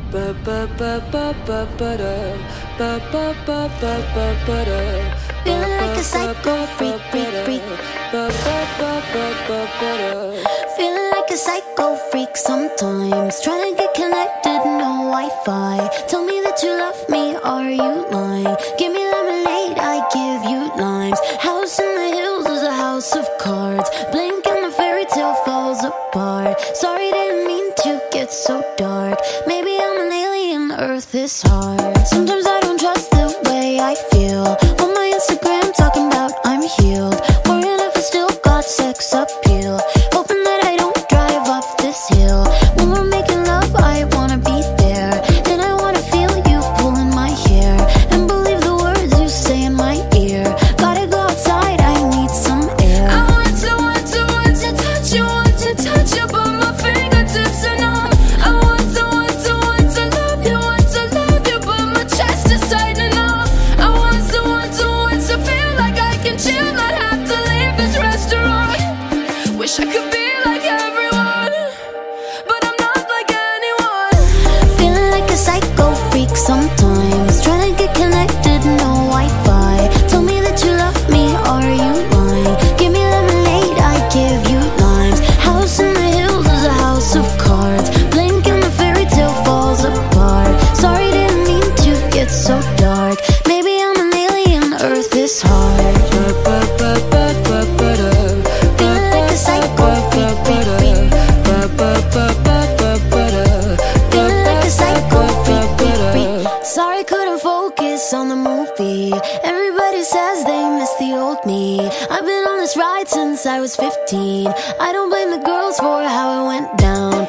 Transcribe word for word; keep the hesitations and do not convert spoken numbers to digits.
Ba ba ba ba ba ba da. Ba ba ba ba ba ba da. Feeling like a psycho freak, freak, freak. Ba ba ba ba ba ba da. Feeling like a psycho freak sometimes. Trying to get connected, no Wi-Fi. Tell me that you love me, are you lying? Give me lemonade, I give you limes. House in the hills is a house of cards. Blink and the fairy tale falls apart. Sorry, didn't mean to get so dark. Maybe I'm an alien, Earth is hard. Sometimes I don't trust the way I feel. On my Instagram talking about I'm healed. Worrying if I still got sex appeal. Hoping that I don't drive off this hill. When we're making love, I wanna be there. Then I wanna feel you pulling my hair. And believe the words you say in my ear. Gotta go outside, I need some air. I want to, want to, want to touch you, want to touch you, but my fingertips are numb. I want to, want to, want to love you, want to love you, but my chest is tightening up. I want to, want to, want to feel like I can chill, not have to leave this restaurant. Wish I could be like everyone, but I'm not like anyone. Feeling like a psycho freak sometimes. Trying to get connected, no Wi-Fi. Tell me that you love me, are you lying? Give me lemonade, I give you limes. House in the hills is a house of cards. Blink and the fairy tale falls apart. Sorry, didn't mean to get so dark. Maybe I'm an alien, Earth is hard. Ba ba ba ba ba ba da. Feeling like a psycho freak, freak, freak. Ba ba ba ba ba ba da. Feeling like a psycho freak, freak, freak. Sorry, couldn't focus on the movie. Everybody says they miss the old me. I've been on this ride since I was fifteen. I don't blame the girls for how it went down.